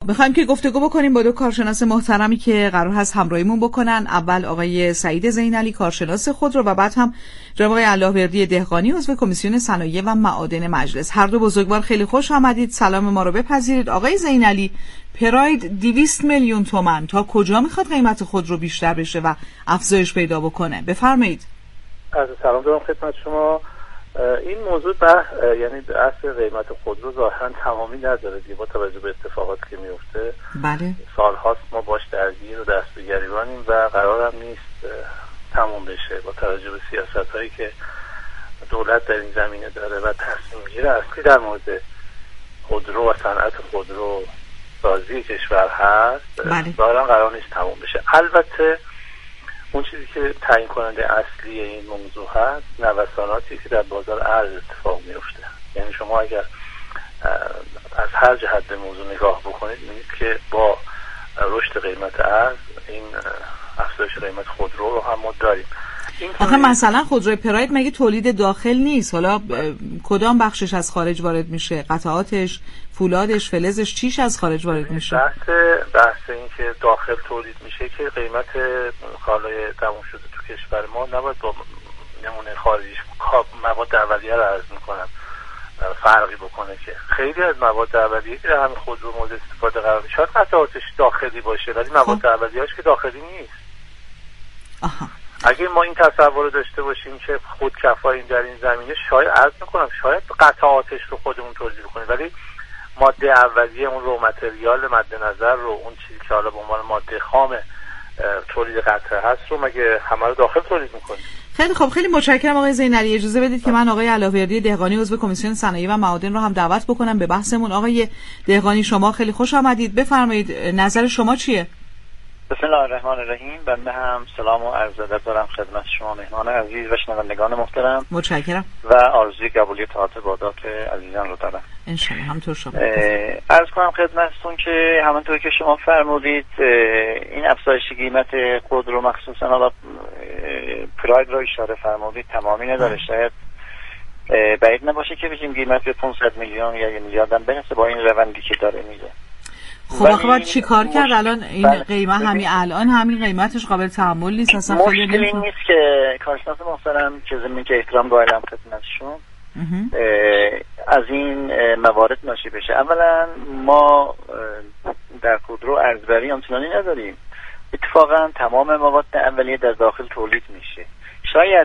میخوایم که گفتگو بکنیم با دو کارشناس محترمی که قرار هست همراهیمون بکنن. اول آقای سعید زینعلی کارشناس خودرو و بعد هم جناب آقای اللهوردی دهقانی عضو کمیسیون صنایع و معادن مجلس. هر دو بزرگوار خیلی خوش آمدید. سلام ما رو بپذیرید. آقای زینعلی، پراید 200 میلیون تومان تا کجا میخواد قیمت خودرو بیشتر بشه و افزایش پیدا بکنه؟ بفرمایید. سلام دارم خدمت شما. این موضوع یعنی اصل قیمت خودرو ظاهرا تمامی نداره دیگه، با توجه به اتفاقاتی که میفته. بله. سالهاست ما باش درگیر و دست به گریبانیم و قرارم نیست تموم بشه با توجه به سیاست‌هایی که دولت در این زمینه داره و تصمیم گیری اصلی در مورد خودرو و صنعت خودرو سازی کشور هست. بله. ظاهرا قرار نیست تموم بشه. البته اون چیزی که تعیین کننده اصلی این موضوع هست نوساناتی که در بازار ارز اتفاق میفته. یعنی شما اگر از هر جهت به موضوع نگاه بکنید می‌بینید که با رشد قیمت ارز این افزایش قیمت خودرو رو هم ما داریم. آخه مثلا خودروی پراید مگه تولید داخل نیست؟ حالا کدام بخشش از خارج وارد میشه؟ قطعاتش، فولادش، فلزش، چیش از خارج وارد میشه؟ بحث این که داخل تولید میشه که قیمت کالای تموم شده تو کشور ما نباید با نمونه خارجیش مواد اولیه رو عرض میکنم فرقی بکنه. که خیلی از مواد اولیه که در همین خودرو مورد استفاده قرار میشه شاید قطعاتش داخلی باشه ولی مواد اولیه‌اش که داخلی نیست. آها. اگه ما این تصور رو داشته باشیم که خودکفاییم در این زمینه، شاید قطعاتش رو خودمون تولید کنیم ولی ماده اولیه، اون رو متریال مد نظر رو، اون چیزی که حالا به عنوان ماده خام تولید قطعه هست رو مگه همه رو داخل تولید میکنیم؟ خیلی خوب، خیلی متشکرم آقای زینعلی. اجازه بدید که من آقای اللهوردی دهقانی عضو کمیسیون صنایع و معادن رو هم دعوت بکنم به بحثمون. آقای دهقانی شما خیلی خوش آمدید. بفرمایید نظر شما چیه؟ بسم الله الرحمن الرحیم. بنده هم سلام و عرض ادب دارم خدمت شما مهمان عزیز و شنوندگان محترم. متشکرم و آرزوی قبولی طاعت بادات عزیزان رو دارم. ان شاء الله. همونطور شما. عرض کنم خدمتتون که همونطور که شما فرمودید این افزایش قیمت خودرو مخصوصا حالا پراید رو اشاره فرمودید تمامی نداره. شاید بعید نباشه که بگیم قیمت به 500 میلیون یا 1 میلیارد هم برسه با این روندی که داره میره. خب آخه باید چی کار کرد الان؟ این قیمت همین قیمتش قابل تحمل نیست اصلا. مشکلی نیست که کارشناس محترم که ضمن که احترام قائلم خدمتشون از این موارد ناشی بشه. اولا ما در خودرو ارزبری آنچنانی نداریم. اتفاقا تمام مواد اولیه در داخل تولید میشه. شاید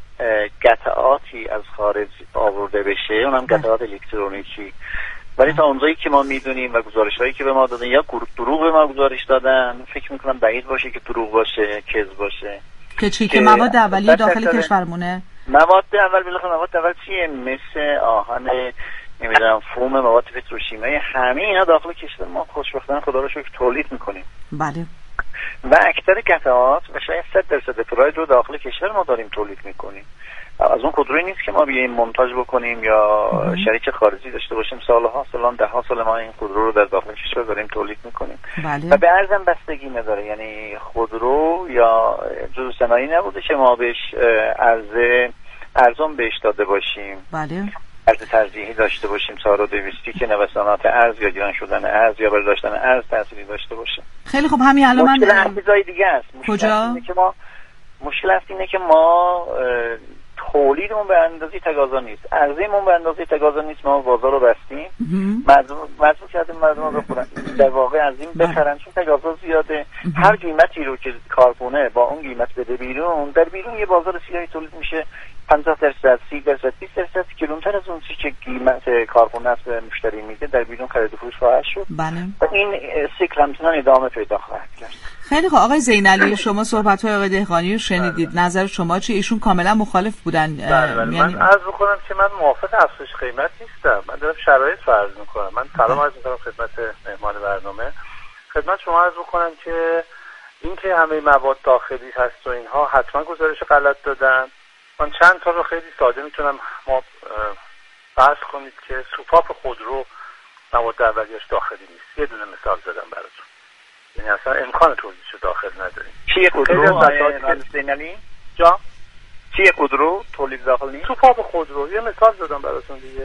قطعاتی از خارج آورده بشه، اونم قطعات الکترونیکی، ولی تا اونجایی که ما میدونیم و گزارش‌هایی که به ما دادن یا دروغ به ما گزارش دادن، فکر میکنم بعید باشه که دروغ باشه، کذب باشه. که مواد اولیه داخل کشورمونه. مواد اول بالاخره مواد اول چیه؟ مثل آهن، نمیدونم فوم، مواد پتروشیمیایی، همه اینا داخل کشور ما خوشبختانه خدا رو شکر تولید میکنیم. بله. و اکثر قطعات و شاید 100% پراید رو داخل کشور ما داریم تولید میکنیم. از اون خودرویی نیست که ما بیاییم مونتاژ بکنیم یا شریک خارجی داشته باشیم. سالها ده سال ما این خودرو رو در داخل کشور داریم تولید میکنیم. بله. و به ارزم بستگی نداره. یعنی خودرو یا جزء صنایعی نبوده که ما بهش ارزان بهش داده باشیم. بله. ارز ترجیحی داشته باشیم، سارا 200 که نوسانات ارز یا گران شدن ارز یا برداشتن ارز تأثیری داشته باشه. خیلی خوب، همین الان من مشکل چیزای دیگه است. کجا؟ مشکل است اینه که ما تولیدمون به اندازه تقاضا نیست، عرضه‌مون به اندازه تقاضا نیست. ما بازار رو بستیم، مجبور کردیم مردم رو بخورن، در واقع از این بخرن چون تقاضا زیاده. هر قیمتی رو که کارخونه با اون قیمت بده بیرون، در بیرون یه بازار سیاهی تولید میشه 50%، 30%، 20% کیلومتر از اون چیزی که قیمت کارخونه است به مشتری میده در بیرون خرید و فروش خواهد شد. بله. و این سیکل همچنان ادامه پیدا خواهد کرد. خیلی خوب آقای زینعلی، شما صحبت‌های آقای دهقانی رو شنیدید. نظر شما چی؟ ایشون کاملا مخالف بودن. من عرض بکنم که من موافق افزایش قیمت نیستم. من دارم شرایط فرض می‌کنم. من سلام عرض می‌کنم خدمت مهمان برنامه. خدمت شما عرض بکنم که اینکه همه مواد داخلی هست و اینها حتما گزارش غلط دادن. من چند تا رو خیلی ساده میتونم ما فرض کنید که سوپاپ خودرو مواد اولیه‌اش داخلی نیست. یه دونه مثال زدم براتون. یعنی اصلا امکان تولیدش داخل نداریم. چیه خودرو زینعلی؟ جا؟ چیه خودرو تولید داخل نیست؟ سوپاپ خودرو یه مثال زدم براتون دیگه.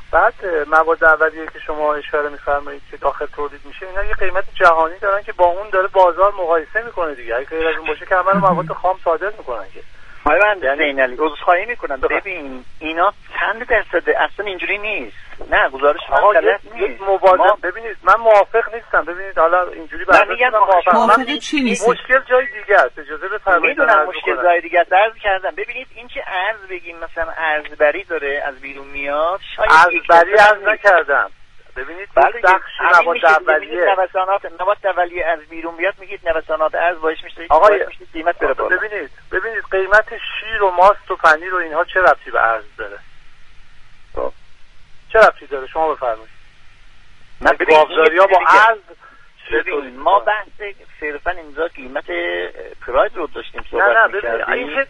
بعد مواد اولیه که شما اشاره می‌فرمایید که داخل تولید میشه، اینا یه قیمت جهانی دارن که با اون داره بازار مقایسه میکنه دیگه. اگه غیر از اون باشه که همه مواد خام صادر میکنن که. من زینالی عذرخواهی میکنم. ببین اینا چند درصد اصلا اینجوری نیست. نه گزارش غلط نیست. ببینید من موافق نیستم. ببینید حالا اینجوری موافق چی نیست؟ مشکل جای دیگه است. اجازه بفرمایید. میدونم مشکل جای دیگه است. عرض کردم ببینید این که ارز بگیم مثلا ارزبری داره از بیرون میاد، شاید ارزبری عرض نکردم. ببینید بخش مواد اولیه مواد اولیه از بیرون بیاد، میگید نوسانات ارز باعث میشه قیمت بره بالا. ببینید قیمت شیر و ماست و پنیر و اینها چه ربطی به ارز داره؟ چه ربطی داره؟ شما بفرمایید. من گاوداری‌ها با ارز ببین ما بحث صرفا اینجا قیمت پراید رو داشتیم صحبت می‌کردیم.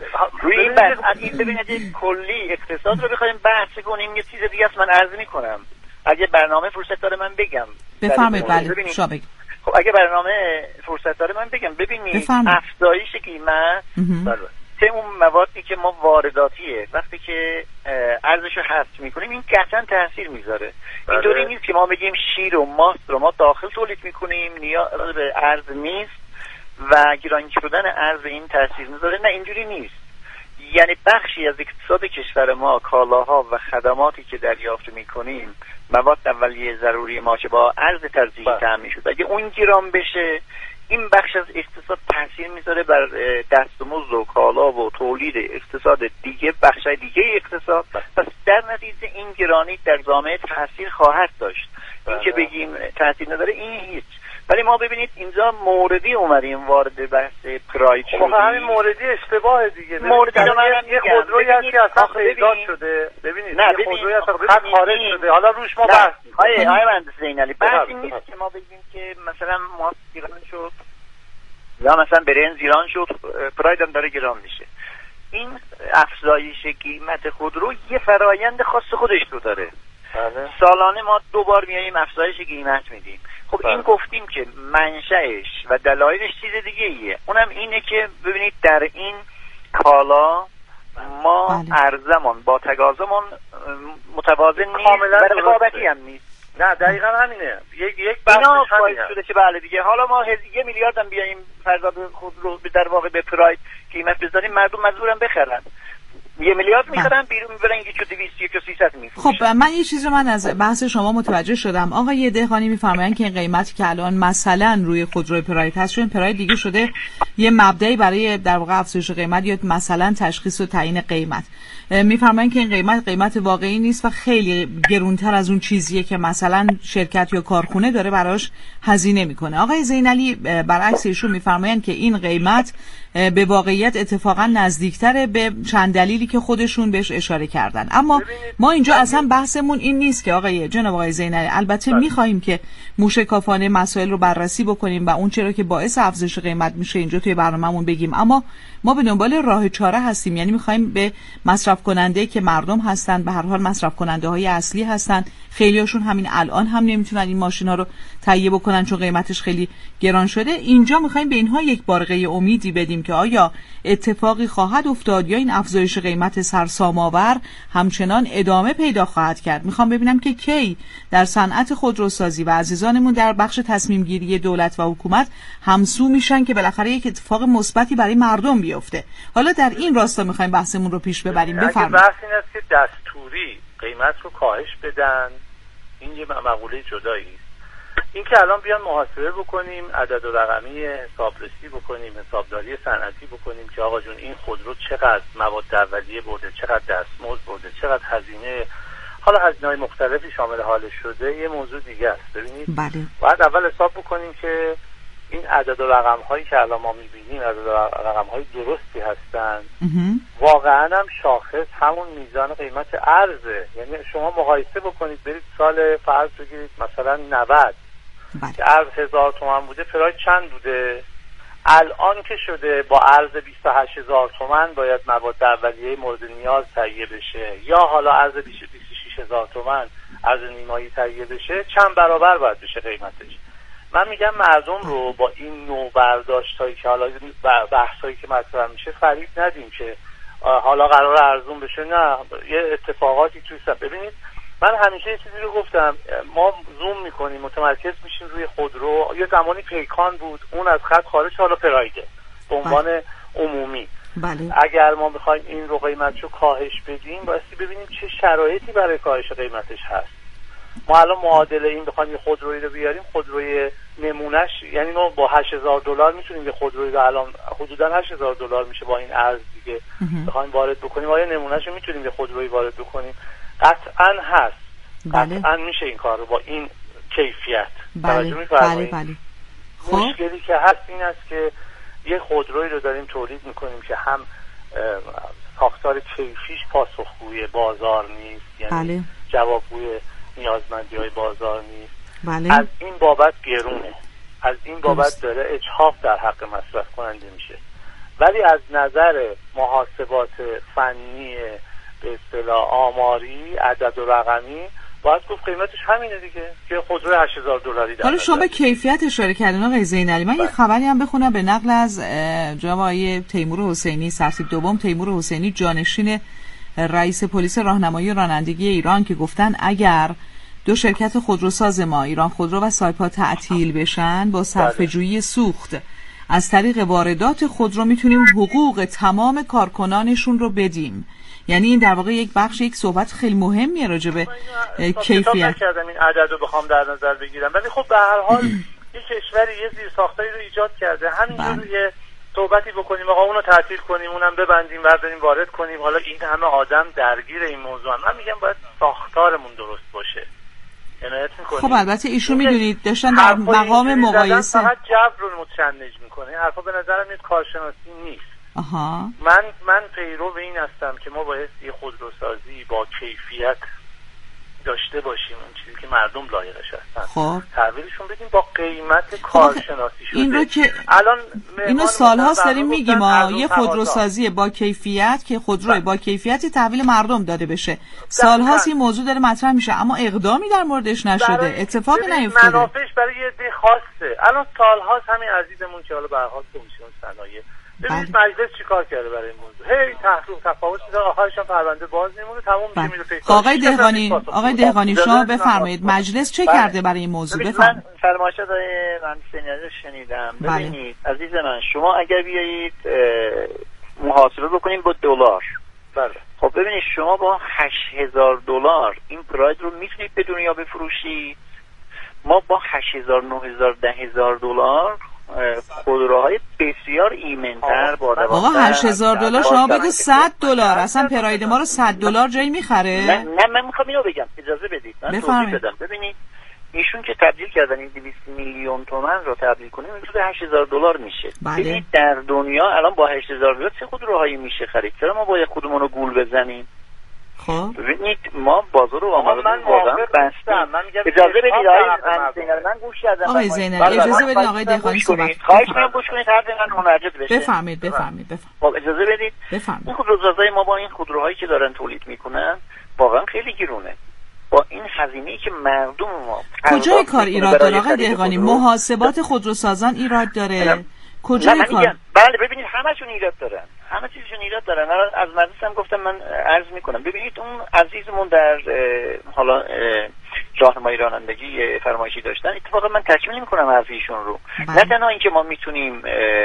ببینید کلی اقتصاد رو بخوایم بحث کنیم یه چیز دیگه است. من عرض می‌کنم اگه برنامه فرصت داره من بگم. بفرمایید. بله شما بگید. خب اگه برنامه فرصت داره من بگم. ببینید افزایش قیمت چه اون موادی که ما وارداتیه وقتی که ارزشو حذف میکنیم این قطعا تاثیر میذاره. اینطوری نیست که ما بگیم شیر و ماست رو ما داخل تولید میکنیم نیاز به ارز نیست و گران شدن ارز این تاثیر میذاره. نه اینجوری نیست. یعنی بخشی از اقتصاد کشور ما کالاها و خدماتی که دریافت میکنیم مواد اولیه ضروری ما که با ارز ترجیحی تامین شده اگه اون گران بشه این بخش از اقتصاد تاثیر میذاره بر دستمزد و کالا و تولید اقتصاد دیگه بخشای دیگه اقتصاد. پس در نتیجه این گرانی در جامعه تاثیر خواهد داشت. این که بگیم تاثیر نداره این هیچ. ولی ما ببینید اینجا موردی اومدیم وارد بحث پراید شدیم. همین موردی اشتباه دیگه. موردی رو من یه خودرویی هست که اصلا پیدات شده. ببینید یه خودرویی اصلا خارج شده. حالا روش ما بحث می‌کنیم. آقای مهندس زینالی بحث این نیست که ما بگیم که مثلا ما ایران شد یا مثلا برنز ایران شد پراید هم داره گران میشه. این افزایش قیمت خودرو یه فرایند خاص خودش رو داره. سالانه ما 2 بار میاییم افزایش قیمت میدیم. خب این گفتیم که منشأش و دلایلش چیز دیگه ایه. اونم اینه که ببینید در این کالا ما ارزمون با تقاضامون متوازن نیست و رقابتی هم نیست. نه دقیقاً همینه. یک بحث باعث شده که بله دیگه حالا ما 1 میلیارد هم بیایم فرضاً خود رو در واقع به پراید قیمت بذاریم مردم مجبورن بخرن. 1 میلیارد میخرن بیرون میبرن یکی 200 یکی 300 میفروشن. خب من یه چیز رو من از بحث شما متوجه شدم. آقای دهقانی میفرمایند که این قیمتی که الان مثلا روی خودروی پراید هست چون پراید دیگه شده یه مبدأی برای در واقع افزایش قیمت یا مثلا تشخیص و تعیین قیمت. میفرمایند که این قیمت واقعی نیست و خیلی گرونتر از اون چیزیه که مثلا شرکت یا کارخونه داره براش هزینه میکنه. آقای زینالی برعکس ایشون میفرمایند که این قیمت به واقعیت اتفاقا نزدیکتره به چند دلیلی که خودشون بهش اشاره کردن. اما ما اینجا اصلا بحثمون این نیست که جناب آقای زینالی البته میخوایم که موشکافانه مسائل رو بررسی بکنیم و اون چرا که باعث افزایش قیمت میشه اینجا توی برنامه‌مون بگیم، اما ما به دنبال راه چاره هستیم. یعنی میخوایم به مصرف کننده که مردم هستن به هر حال مصرف کننده های اصلی هستن، خیلیاشون همین الان هم نمیتونن این ماشینا رو تهیه بکنن چون قیمتش خیلی گران شده. اینجا میخوایم به اینها یک بارقه امیدی بدیم که آیا اتفاقی خواهد افتاد یا این افزایش قیمت سرسام‌آور همچنان ادامه پیدا خواهد کرد. میخوام ببینم که کی در صنعت خودروسازی و عزیزانمون در بخش تصمیم گیری دولت و حکومت همسو میشن که بالاخره یک اتفاق مثبتی برای مردم بیفته. حالا در این راستا میخوایم بحثمون رو پیش ببریم. بفرمایید. بحث این است که دستوری قیمت رو کاهش بدن، این یه مقوله جدایی است. این که الان بیان محاسبه بکنیم، عدد و رقمی حسابرسی بکنیم، حسابداری صنعتی بکنیم که آقا جون این خودرو چقدر مواد اولیه برده، چقدر دستمزد برده، چقدر هزینه، حالا هزینه‌های مختلفی شامل حالش شده، یه موضوع دیگه است. ببینید باید اول حساب بکنیم که این عدد و رقم هایی که الان ما میبینیم عدد و رقم های درستی هستن. واقعا هم شاخص همون میزان قیمت ارزه. یعنی شما مقایسه بکنید، برید سال فرض بگیرید مثلا 90 که ارز 1000 تومان بوده، پراید چند بوده؟ الان که شده با ارز 28000 تومان باید مواد اولیه مورد نیاز تهیه بشه یا حالا ارز 26000 تومان ارز نیمایی تهیه بشه، چند برابر باید بشه قیمتش. من میگم مردم رو با این نوع برداشتایی که حالا بحثایی که مطرح میشه فریب ندیم که حالا قرار ارزون بشه. نه، یه اتفاقاتی توی ببینید من همیشه یه چیزی رو گفتم، ما زوم میکنیم، متمرکز میشیم روی خودرو. یه زمانی پیکان بود، اون از خط خارج، حالا پرایده به عنوان عمومی. بله. اگر ما بخوایم این رو قیمتش رو کاهش بدیم، بایستی ببینیم چه شرایطی برای کاهش قیمتش هست. ما الان معادل این بخوایم یه خودرویی رو بیاریم، خودروی نمونهش، یعنی ما با $8,000 میتونیم یه خودرویی رو الان حدودا $8,000 میشه با این ارز دیگه بخوایم وارد بکنیم. آیا نمونهش رو میتونیم یه خودرویی وارد بکنیم؟ قطعا هست. بله. قطعا میشه این کار رو با این کیفیت. بله. خب مشکلی که هست این است که یه خودرویی رو داریم تولید میکنیم که هم ساختار کیفیش پاسخگوی بازار نیست، یعنی جوابگوی نیازمندی‌های بازار نیست. بله. از این بابت گرونه، از این بابت داره اجحاف در حق مصرف کننده میشه. ولی از نظر محاسبات فنی به اصطلاح آماری، عدد و رقمی، باید گفت قیمتش همینه دیگه که خودروی $8,000 حالا شما به کیفیت اشاره کردین آقای زینعلی. من یه خبری هم بخونم به نقل از جناب آقای تیمور حسینی، سرتیپ دوم تیمور حسینی، جانشین رئیس پلیس راهنمایی رانندگی ایران، که گفتن اگر دو شرکت خودروساز ما، ایران خودرو و سایپا، تعطیل بشن، با صرفه‌جویی سوخت از طریق واردات خودرو میتونیم حقوق تمام کارکنانشون رو بدیم. یعنی این در واقع یک صحبت خیلی مهمیه راجع به کیفیت. نکردم این عدد رو بخوام در نظر بگیرم، ولی خب به هر حال یک کشوری یه زیرساختاری رو ایجاد کرده، همینجور یه صحبتی بکنیم آقا اونو تعطیل کنیم، اونم ببندیم، برداریم وارد کنیم. حالا این همه آدم درگیر این موضوع هم. من میگم باید ساختارمون درست باشه. خب البته ایشون میدونید داشتن در مقام مقایسه فقط جبر رو متشنج میکنه. این حرفا به نظرم میاد کارشناسی نیست. آها. من پیرو به این هستم که ما باید یه خودروسازی با کیفیت داشته باشیم، اون چیزی که مردم لایقش هستن. خب تحویلشون بدیم با قیمت کارشناسی شده. این رو که الان اینو سال‌هاست داریم میگیم یه خودروسازی با کیفیت، که خودرو با کیفیتی تحویل مردم داده بشه. سال‌هاست این موضوع داره مطرح میشه، اما اقدامی در موردش نشده، اتفاقی نیفتاده. منافعش برای یه عده خاصه. الان سال‌هاست همین عزیزمون که حالا به هر حال کمیسیون صنایع، ببینید مجلس چیکار کرده برای این موضوع. هی تحقیق تفاوت میذاره، آخرش هم پرونده باز نمونه، تموم میشه میره پیکار. آقای دهقانی شما بفرمایید مجلس چه کرده برای این موضوع؟ بفرمایید. من فرمایشات مهندس زینعلی رو شنیدم. ببینید عزیز من، شما اگر بیایید محاسبه بکنیم با دلار، بله، خب ببینید شما با $8,000 این پراید رو میتونید به دنیا بفروشید. ما با $8,000 $9,000 $10,000 خودروهای بسیار ایمن‌تر با آقا $8,000 شما بگو $100، اصلا پراید ما رو $100 جایی میخره؟ نه من میخوام اینو بگم، اجازه بدید من توضیح بدم. ببینید ایشون که تبدیل کردن این 200 میلیون تومان رو تبدیل کنیم حدود $8,000 میشه. ببینید در دنیا الان با $8,000 چه خودروهایی میشه خرید؟ چرا ما باید خودمون رو گول بزنیم؟ خب ببینید ما بازار رو آماده واقعا بستیم. اجازه بدید من گوش کردم. آقای زینعلی اجازه بدید آقای دهقانی صحبت. خواهش می‌کنم گوش کنید حرف من منعجد بشه. بفرمایید. خب اجازه بدید. این خودروسازای ما با این خودروهایی که دارن تولید میکنن واقعا خیلی گرونه. با این هزینه‌ای که مردم ما کجای کار ایراد داره آقای دهقانی؟ محاسبات خودروسازان ایراد داره؟ کجای کار؟ بله ببینید همشون ایراد دارن، همه چیزشون ایراد دارن. از مجلس هم گفتم، من عرض میکنم ببینید اون عزیزمون در حالا راهنمایی رانندگی فرمایشی داشتن، اتفاقا من تکمیل میکنم حرف ایشون رو. نه تنها اینکه ما میتونیم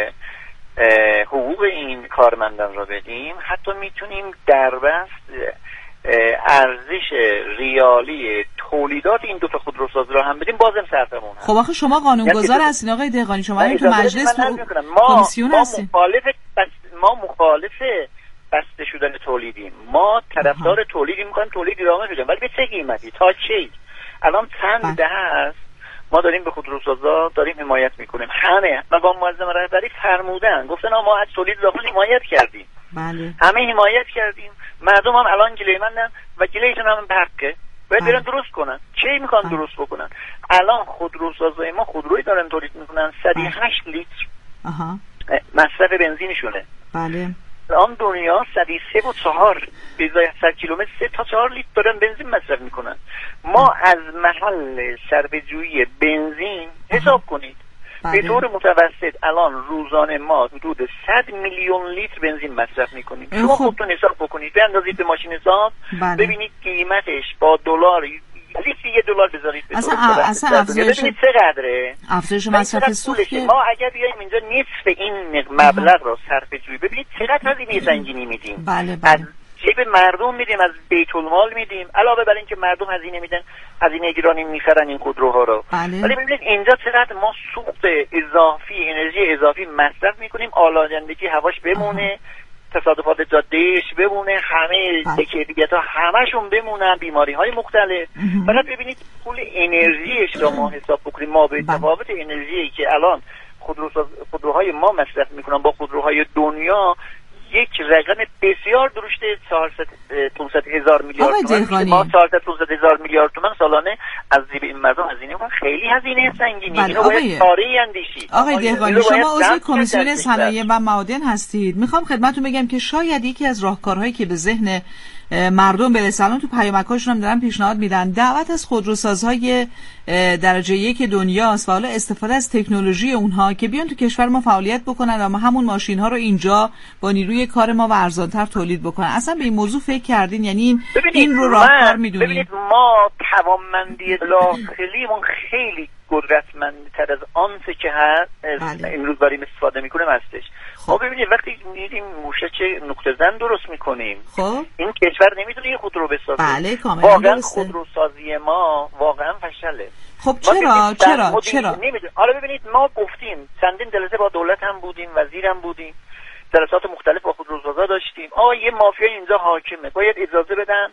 حقوق این کارمندان رو بدیم، حتی میتونیم در بست ارزش ریالی تولیدات این دو تا خودروساز رو هم بدیم، بازم صرفمون هست. خب آخه شما قانونگذار هستین آقای دهقانی، شما این تو مجلس کمیسیون هستین. ما مخالف بسته شدن تولیدیم، ما طرفدار تولیدی می‌خوایم تولید ادامه بدیم، ولی به چه قیمتی؟ تا چی؟ الان چند دهه است ما داریم به خودروسازا داریم حمایت میکنیم. همه مقام معظم رهبری فرمودن، گفتن ما از تولید داخلی حمایت کردیم. بله. همه حمایت کردیم. مردم هم الان گلیمندن و گلیشون هم به حقه. باید برن درست کنن. چی میخوان درست بکنن؟ الان خودروسازای ما خودرویی دارن تولید میکنن 108 لیتر مصرف بنزینشونه. بله. الان دنیا 103.4 به ازای 100 کیلومتر 3 تا 4 لیتر دارن بنزین مصرف میکنن. ما از محل صرفه‌جویی بنزین حساب کنید به طور متوسط الان روزانه ما حدود 100 میلیون لیتر بنزین مصرف میکنیم. شما خودتون حساب بکنید، بیاندازید به ماشین حساب، ببینید قیمتش با دلار لیتر $1 بذارید به طور اصلا افزایش ببینید چقدره افزایش مصرف سوخت. ما اگر بیایم اینجا نصف این مبلغ را صرف جویی، ببینید چقدر هزینه سنگینی میدیم. بله. از جیب مردم میدیم، از بیت المال میدیم، علاوه بر اینکه مردم هزینه میدن، هزینه گرانی میخرن این خودروها رو. ولی ببینید اینجا چقدر ما سوخت اضافی، انرژی اضافی مصرف میکنیم، آلودگی هواش بمونه، تصادفات جادهش بمونه، همه تکیه‌ها همشون بمونن، بیماری‌های مختلف. فقط ببینید پول انرژیش رو ما حساب بکنیم، ما به تفاوت انرژی که الان خودروهای ما مصرف میکنن با خودروهای دنیا یک رقم بسیار درشت 400 هزار میلیارد تومان. ما 400 هزار میلیارد تومان سالانه از جیب این مردم هزینه میکنن. خیلی هزینه سنگینی. اینو باید کاری اندیشید. آقای دهقانی، شما عضو کمیسیون صنایع و معادن هستید. میخوام خدمتتون بگم که شاید یکی از راهکارهایی که به ذهن مردم برسه، الان تو پیامک‌هاشون هم دارن پیشنهاد میدن، دعوت از خودروسازهای درجه 1 دنیاست و حالا استفاده از تکنولوژی اونها که بیان تو کشور ما فعالیت بکنن و ما همون ماشین ها رو اینجا با نیروی کار ما و ارزان‌تر تولید بکنن. اصلا به این موضوع فکر کردین؟ یعنی این رو راهکار میدونید؟ ببینید ما توانمندی داخلیمون خیلی قدرتمندتر از آنچه که هست امروز داریم استفاده میکنیم هستش. خب ببینید وقتی میریم موشک نقطه زن درست میکنیم، خب این کشور نمیتونه یه خودرو بسازه. بله کاملا واقعا خودروسازی ما واقعا فشله. خب چرا نمیدونم. حالا ببینید ما گفتیم چندین جلسه با دولت هم بودیم، وزیرم بودیم، جلسات مختلف با خودروسازا داشتیم. یه مافیا اینجا حاکمه، باید اجازه بدن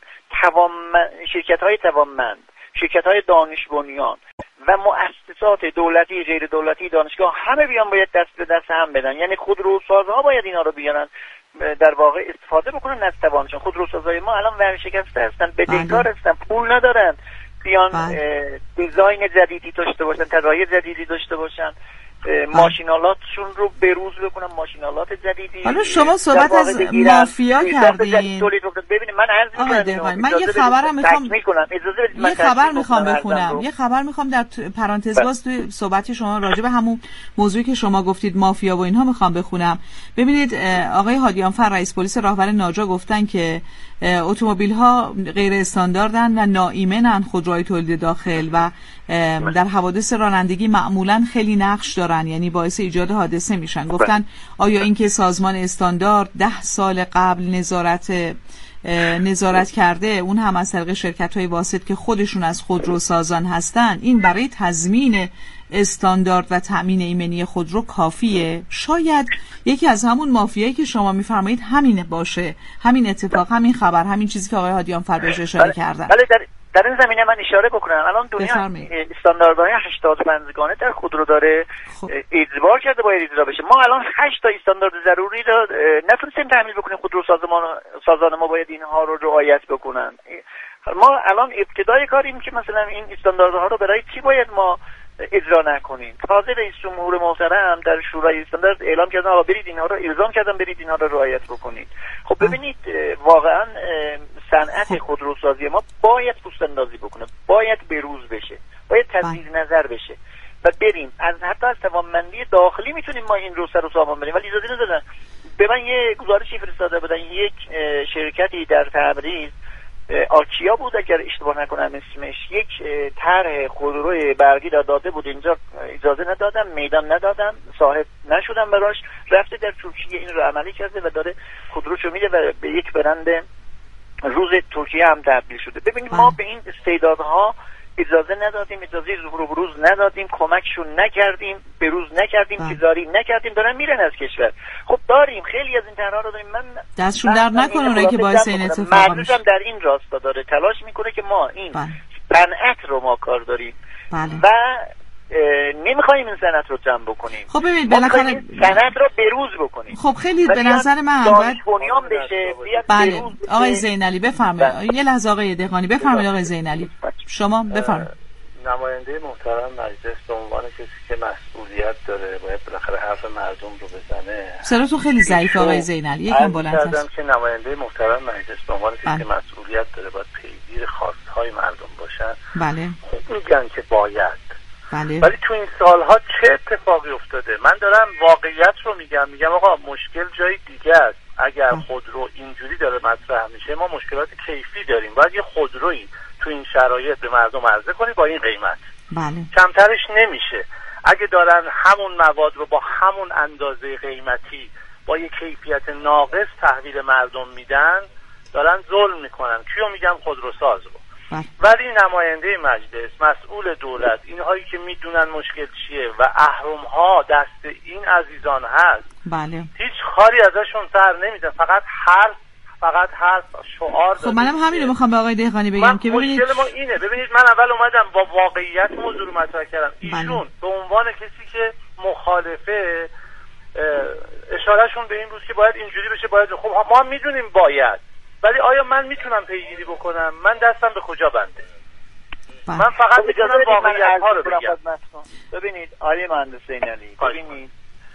شرکت‌های توانمند، شرکت‌های دانش بنیان و مؤسسات دولتی، غیر دولتی، دانشگاه همه بیان باید دست به دست هم بدن. یعنی خودروسازها باید اینا رو بیارن در واقع استفاده بکنن از توانشون. خودروسازای ما الان ورشکسته هستن، بدهکار هستن، پول ندارن، بیان دیزاین جدیدی داشته باشن، طراحی جدیدی داشته باشن، ماشینالاتشون رو بروز بکنن، ماشینالات جدیدی. حالا شما صحبت از مافیا کردین. ببینید من عرض می‌کنم، من یه خبر میخوام بخونم. یه خبر میخوام در پرانتز باز توی صحبت شما راجع به همون موضوعی که شما گفتید مافیا و اینها میخوام بخونم. ببینید آقای هادیانفر رئیس پلیس راهور ناجا گفتن که اتومبیل‌ها غیر استانداردن و ناایمنن، خودروهای تولید داخل و در حوادث رانندگی معمولا خیلی نقش دارن، یعنی باعث ایجاد حادثه میشن. گفتن آیا اینکه سازمان استاندارد 10 سال قبل نظارت کرده، اون هم از طریق شرکت‌های واسط که خودشون از خودروسازان هستن، این برای تضمین استاندارد و تأمین ایمنی خودرو کافیه؟ شاید یکی از همون مافیایی که شما میفرمایید همینه باشه، همین اتفاق، همین خبر، همین چیزی که آقای هادیانفر بهش اشاره کردن. بله در این زمینه من اشاره بکنم. الان دنیا استانداردهای 85گانه در خودرو داره اجبار کرده باید اجرا بشه. ما الان 8 تا استاندارد ضروری رو نتونستیم تعمیل بکنیم. خودرو سازان ما باید اینها رو رعایت بکنن. ما الان ابتدای کاریم که مثلا این استانداردها رو برای چی باید ما اجرا نکنیم. تازه رئیس جمهور محترم در شورای استاندارد اعلام کردن آقا برید اینها رو الزام کردن، برید اینها رو رعایت بکنید. خب ببینید واقعا صنعت خودروسازی ما باید پوست‌اندازی بکنه، باید بروز بشه، باید تجدید نظر بشه و بریم حتی از توانمندی داخلی میتونیم ما این رو سر و سامان بریم. ولی اجازه ندادن. به من یه گزارشی فرستاده بودن، یک شرکتی در تبریز، آکیا بود اگر اشتباه نکنم اسمش، یک طرح خودروی برقی داده بود، اینجا اجازه ندادن، میدان ندادن، صاحب نشدن براش، رفته در ترکیه این رو عملی کرده و داره خودروشو میده و به یک برند روز ترکیه هم تبدیل شده. ببینید ما به این استعدادها اجازه ندادیم، اجازه ظهور و بروز ندادیم، کمکشون نکردیم، بروز نکردیم، تجاری نکردیم، دارن میرن از کشور. خب داریم خیلی از این طرح‌ها رو داریم. من دستشون در نکنه اونایی که باعث این اتفاق میشه. مردم در این راستا داره تلاش میکنه که ما این صنعت رو ما کار داریم و نمیخوایم این صنعت رو جمع بکنیم. خب ببینید بالاخره صنعت رو بروز بکنیم. خب خیلی به نظر من بنیان بشه. بله آقای زینعلی بفرمایید. یه لحظه آقای دهقانی بفرمایید. آقای زینعلی شما بفرمایید. نماینده محترم مجلس به عنوان کسی که مسئولیت داره باید بالاخره حرف مردم رو بزنه. صداتون خیلی ضعیفه آقای زینعلی، یکم بلندتر. کردم که نماینده محترم مجلس به عنوان کسی که مسئولیت داره باید پیگیر خواستهای مردم باشن. بله. میگن که باید، بله. ولی تو این سالها چه اتفاقی افتاده؟ من دارم واقعیت رو میگم آقا مشکل جای دیگه است. اگر خودرو اینجوری داره مطرح میشه، ما مشکلات کیفی داریم، باید یه خودرویی تو این شرایط به مردم عرضه کنی با این قیمت. بله. کمترش نمیشه. اگه دارن همون مواد رو با همون اندازه قیمتی با یه کیفیت ناقص تحویل مردم میدن، دارن ظلم میکنن. کیو میگم؟ خودروساز رو. ولی نماینده مجلس، مسئول دولت، اینهایی که میدونن مشکل چیه و اهرم ها دست این عزیزان هست، بله. هیچ کاری ازشون سر نمیزن، فقط حرف شعار. خب منم همین رو میخوام به آقای دهقانی بگم که ببینید مشکل ما اینه. ببینید من اول اومدم با واقعیت موضوع رو مطرح کردم. ایشون به عنوان کسی که مخالفه، اشارهشون به این بود که باید اینجوری بشه، باید. خب ما میدونیم باید، ولی آیا من میتونم پیگیری بکنم؟ من دستم به کجا بنده؟ من فقط میتونم واقعیت ها رو بگم. ببینید آقای مهندس زینالی، ببینید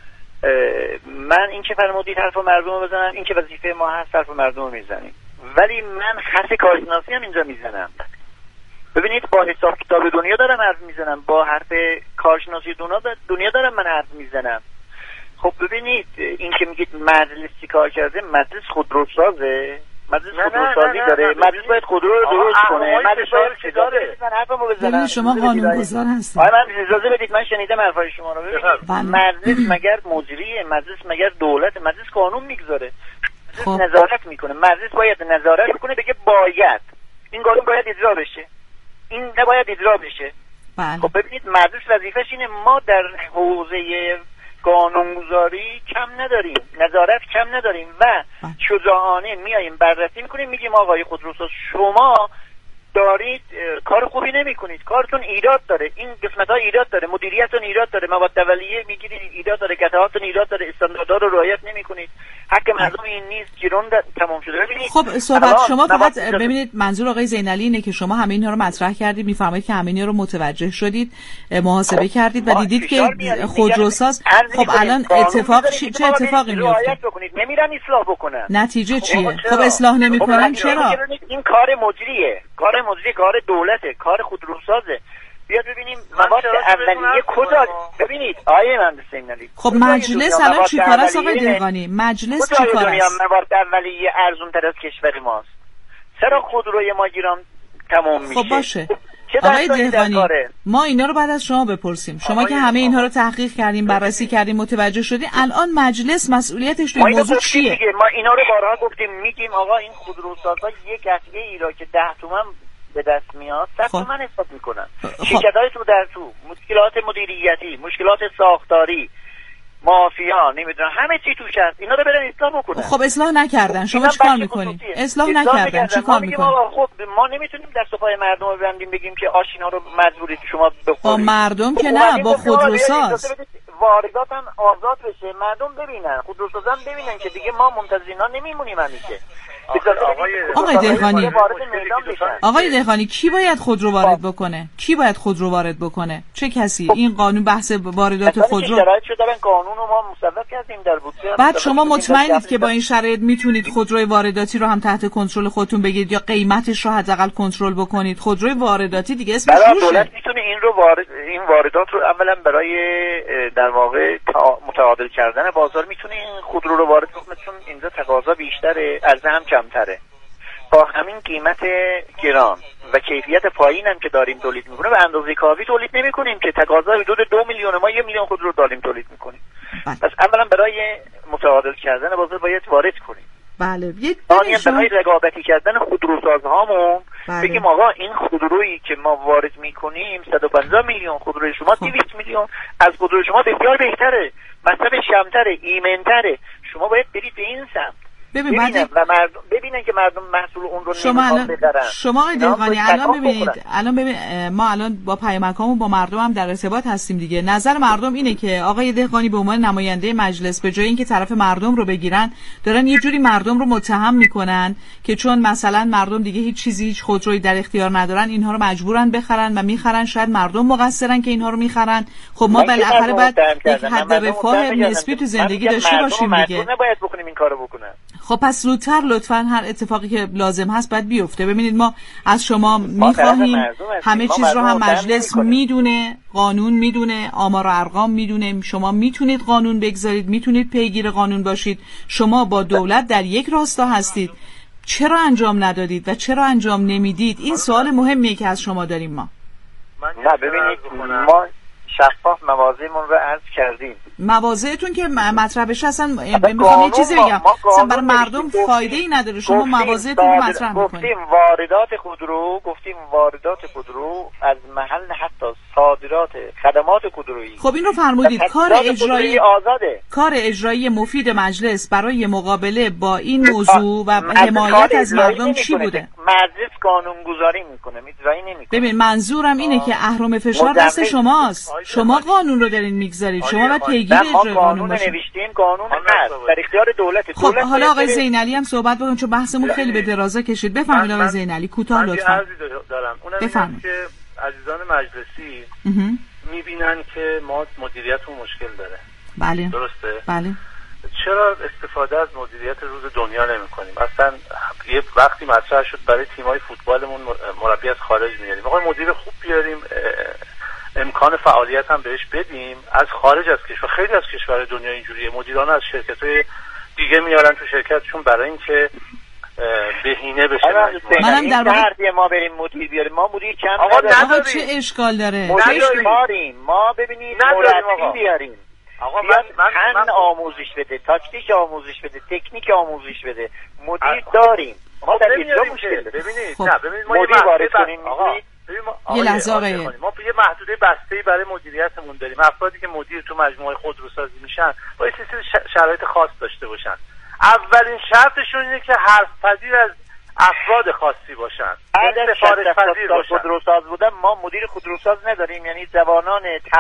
من این که فرمودید حرف مردم رو بزنم، این که وظیفه ما هست حرف مردم رو میزنیم، ولی من خط کارشناسی هم اینجا میزنم. ببینید با حساب کتاب دنیا دارم حرف میزنم، با حرف کارشناسی دنیا دارم من حرف میزنم. خب ببینید این که میگید مجلس چی کار کرده، مجلس خودروسازه، مجلس خودروسازی داره، مجلس باید خودرو رو درست کنه، مجلس باید چه داره. من حرفمو بزنم. شما قانونگذار هستید. من اجازه بدید، من شنیدم حرفای شما رو. ببینید مجلس مگر مجریه؟ مجلس مگر دولت؟ مجلس قانون میگذاره، نظارت میکنه. مجلس باید نظارت کنه، بگه باید این قانون باید اجرا بشه، این نباید اجرا بشه. خب ببینید مجلس وظیفش اینه. ما در حوزه قانونگذاری کم نداریم، نظارت کم نداریم و شجاعانه میاییم بررسی میکنیم، میگیم آقای خودروساز شما دارید کار خوبی نمیکنید، کارتون ایراد داره، این قسمت‌ها ایراد داره، مدیریتتون ایراد داره، مواد اولیه میگیرید ایراد داره، قطعاتون ایراد داره، استانداردها رو رعایت نمیکنید، حق مردم این نیست، گیرون تمام شده. ببینید خب صحبت شما فقط ببینید منظور آقای زینالی اینه که شما همه اینها رو مطرح کردید، میفرمایید که همه اینها رو متوجه شدید، محاسبه کردید و دیدید که خودروساز خب الان اتفاق چه اتفاقی میفته؟ نمیرن اصلاح بکنن. نتیجه چیه؟ خب اصلاح نمیکنن چرا؟ این کار مجریه، کار دولته، کار خودروسازه. بیاد ببینیم مواد اولیه کجا. ببینید آیه مهندس زینالی، خب مجلس الان چیکار است آقای دهقانی؟ مجلس چیکار است؟ مواد اولیه ارزون تر از کشور ماست. چرا خودروی ما گیران تمام میشه؟ خب باشه آقای دهقانی، ما اینا رو بعد از شما بپرسیم. شما که همه اینها رو تحقیق کردین، بررسی کردین، متوجه شدین، الان مجلس مسئولیتش توی موضوع چیه؟ ما اینا رو بارها گفتیم، میگیم آقا این خودروسازها یک قطعه ای را که 10 تومن به دست میاد 100 تومن حساب میکنن. شرکت‌های تو در تو مشکلات مدیریتی، مشکلات ساختاری، مافیا، نمیدونم همه چی توش هست، اینا رو برن اصلاح بکنن. خب اصلاح نکردن، شما چیکار میکنین؟ اصلاح نکردن چیکار میکنین؟ خب ما نمیتونیم دست و پای مردم رو ببندیم بگیم که آشینا رو مجبورید شما بخورید. با مردم که نه، با خودروساز. واردات هم آزاد بشه، مردم ببینن، خودروسازان ببینن که دیگه ما منتظر اینا نمیمونیم همیشه. آقای دهقانی کی باید خودرو وارد بکنه؟ کی باید خودرو وارد بکنه؟ چه کسی؟ این قانون بحث واردات خودرو شرایط شده، قانون رو ما مصوب کردیم در بودجه. بعد شما مطمئنید که با این شرایط میتونید خودروی وارداتی رو هم تحت کنترل خودتون بگیرید یا قیمتش رو حداقل کنترل بکنید؟ خودروی وارداتی دیگه اسمش روشه. دولت میتونه این واردات رو اولا برای در واقع متعادل کردن بازار میتونه این خودرو رو وارد کنه، چون اینجا تقاضا بیشتره، عرضه هم کمتره. با همین قیمت گران و کیفیت پایین هم که داریم تولید میکنه به اندازه کافی تولید نمیکنیم که تقاضا حدود 2 میلیون، ما 1 میلیون خودرو داریم تولید میکنیم. پس اولا برای متعادل کردن بازار باید وارد کنیم. بله. برای رقابتی کردن خودروسازهامون بگیم آقا این خودرویی که ما وارد میکنیم 150 میلیون، خودروی شما 200 میلیون، از خودروی شما بسیار بهتره، مصرفش کمتره، ایمن‌تره. شما باید برید به این سمت. ببینن که مردم محصول اون رو نمیخوان بخرن. شما آقای دهقانی الان ببینید ما الان با پیامکامون با مردم هم در ارتباط هستیم دیگه. نظر مردم اینه که آقای دهقانی به عنوان نماینده مجلس به جای اینکه طرف مردم رو بگیرن، دارن یه جوری مردم رو متهم میکنن که چون مثلا مردم دیگه هیچ خودرویی در اختیار ندارن، اینها رو مجبورن بخرن و میخرن. شاید مردم مقصرن که اینها رو میخرن. خب ما بالاخره باید یک حد رفاه نسبی تو زندگی داشته باشیم دیگه. نباید بکنیم این کارو بکنن. خب پس زودتر لطفاً هر اتفاقی که لازم هست باید بیفته. ببینید ما از شما میخواهیم همه چیز رو هم مجلس میدونه، قانون میدونه، آمار و ارقام میدونه، شما میتونید قانون بگذارید، میتونید پیگیر قانون باشید، شما با دولت در یک راستا هستید. چرا انجام ندادید و چرا انجام نمیدید؟ این سوال مهمیه که از شما داریم ما. نه ببینید ما شفاف مواضعمون رو عرض کردیم. مواضعتون که مطرحش اصلا میخوام یه چیزی بگم اصلا برای مردم فایده ای نداره شما مواضعتون رو مطرح میکنید. گفتیم واردات خودرو از محل حتی صادرات خدمات خودرویی. خب این رو فرمودید کار اجرایی مفید مجلس برای مقابله با این موضوع و حمایت از مردم چی بوده؟ مجلس قانونگذاری میکنه، اجرایی نمیکنه. ببین منظورم اینه که اهرم فشار دست شماست. شما قانون رو دارین میگذارید، شما باید پیگیر اجرای قانون باشید. نوشتیم قانون هست در اختیار دولت. خب حالا آقای زینالی هم صحبت بکنید چون بحثمون خیلی به درازا کشید. بفرمایید آقای زینالی کوتاه لطفا. دارم اونم که عزیزان مجلسی میبینن که ما مدیریتمون مشکل داره. بله درسته؟ بله. چرا استفاده از مدیریت روز دنیا نمی‌کنیم؟ اصلا یه وقتی مطرح شد برای تیم‌های فوتبالمون مربی از خارج میاریم. آقا مدیر خوب بیاریم، امکان فعالیت هم بهش بدیم از خارج از کشور. خیلی از کشورهای دنیا اینجوریه، مدیران از شرکت‌های دیگه میارن تو شرکتشون برای اینکه بهینه بشه. منم در واقع ما بریم مدیر بیاریم، ما مدیر کم آقا چه اشکال داره؟ ما ببینید مربی بیاریم. آقا من آموزش بده، تاکتیک آموزش بده، تکنیک آموزش بده، مدیر داریم. ما در اینجا مشکل داریم. ببینید خب. نه ببینید ما مدیر وارد کنیم. یه لحظه آقای ما یه محدوده بسته‌ای برای مدیریتمون داریم. افرادی که مدیر تو مجموعه خودروسازی میشن باید یه سری شرایط خاص داشته باشن. اولین شرطشون اینه که حرف پذیر از افراد خاصی باشن. اگر سفارش پذیر باشن. خودروساز بودن ما مدیر خودروساز نداریم، یعنی جوانان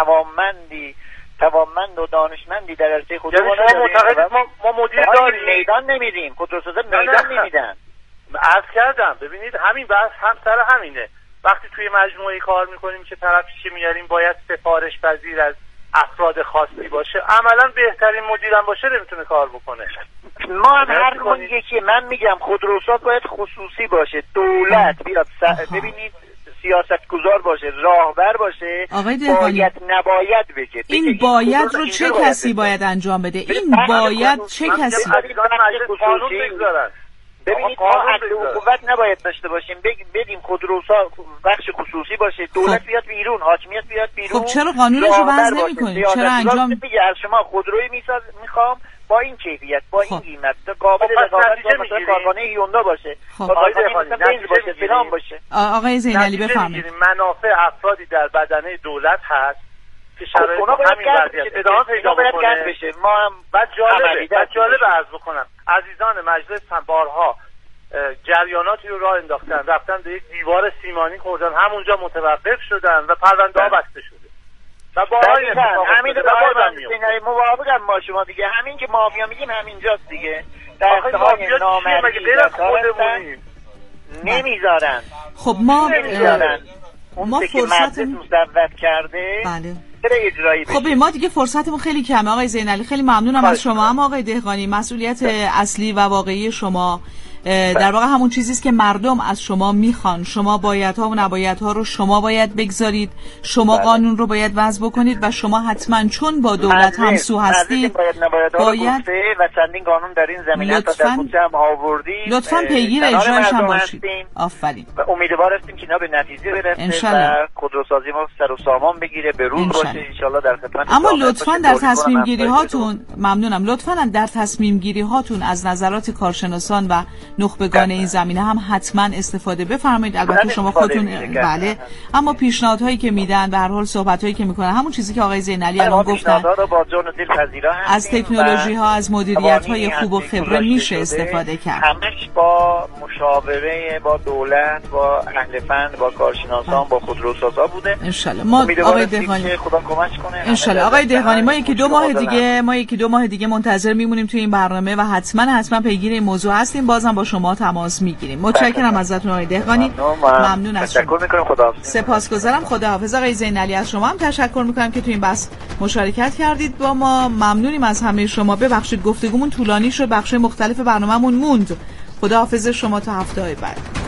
توانمند و دانشمندی در عرصه خودرو ما مدیر داریم، میدان نمیدیم. خودروسازا میدان نمیدن. عرض کردم ببینید همین بحث هم سر همینه. وقتی توی مجموعه کار میکنیم که طرفی که میاریم باید سفارش پذیر از افراد خاصی باشه، عملا بهترین مدیرم باشه نمیتونه کار بکنه. ما هم هر کون یکی. من میگم خودروساز باید خصوصی باشه، دولت بیاد ببینید سیاستگزار باشه، راهبر باشه، باید نباید بگه. این باید رو چه کسی باید انجام بده؟ این باید چه کسی؟ ببینید ما عدل و قوت نباید داشته باشیم، بدیم خودروساز بخش خصوصی باشه، دولت بیاد بیرون، حاکمیت بیاد بیرون. خب چرا قانونش رو وضع نمی‌کنید؟ چرا انجام میگه از شما خودروی میخوام با این کیفیت، با این قیمت، قابل رقابت با مثلا کارخانه هیوندا باشه، کارخانه بنز باشه، فلان باشه. آقای زینالی بفرمایید. منافع افرادی در بدنه دولت هست که شرایط همین وضعیت ادامه پیدا بکنه. ما هم جالب عرض بکنم عزیزان مجلس هم بارها جریاناتی رو راه انداختن، رفتن به یک دیوار سیمانی خوردن، همونجا متوقف شدن و پرونده ها بسته شده. و بارها همین موافقم با شما دیگه. همین که مافیا میگیم همینجاست دیگه. دستهای نامردی نمیذارن. خب ما فرصت مصوب کرده. بله. اجرایی بشه. خب ما دیگه فرصتمون خیلی کمه آقای زینالی. خیلی ممنونم از شما. اما آقای دهقانی مسئولیت اصلی و واقعی شما در واقع همون چیزی است که مردم از شما میخوان. شما بایدها و نبایدها رو شما باید بگذارید، شما قانون رو باید وضع بکنید و شما حتما چون با دولت همسو هستید باید و چندین قانون در این زمینه لطفاً پیگیر اجرایش هم باشید. آفرین. و امیدوار هستیم که اینا به نتیجه برسه و خودروسازی ما سر و سامان بگیره، به روز باشه ان شاء الله در خدمت. اما لطفاً در تصمیم گیری هاتون ممنونم، لطفاً در تصمیم گیری هاتون از نظرات کارشناسان و نخبگان این زمینه هم حتما استفاده بفرمایید. البته شما خودتون بله، اما پیشنهادهایی که میدن به هر حال صحبتایی که میکنن همون چیزی که آقای زینالی الان گفتن از تکنولوژی ها، از مدیریت های خوب و خبره میشه استفاده کرد. همش با مشاوره با دولت، با اهل فن، با کارشناسان، با خودروسازا بوده. انشالله ما آقای دهقانی خدا کمک کنه. انشالله آقای دهقانی ما یکی دو ماه دیگه منتظر میمونیم توی این برنامه و حتما پیگیر این موضوع هستیم. بازم با شما تماس میگیریم. متشکرم ازتون آقای دهقانی. ممنون از شما. تشکر میکنم. خداحافظ. سپاسگزارم. خداحافظ. آقای زینعلی از شما هم تشکر میکنم که توی این بحث مشارکت کردید با ما. ممنونیم از همه شما. ببخشید گفتگومون طولانی شد، بخش مختلف برنامه‌مون موند. خداحافظ شما تا هفته بعد.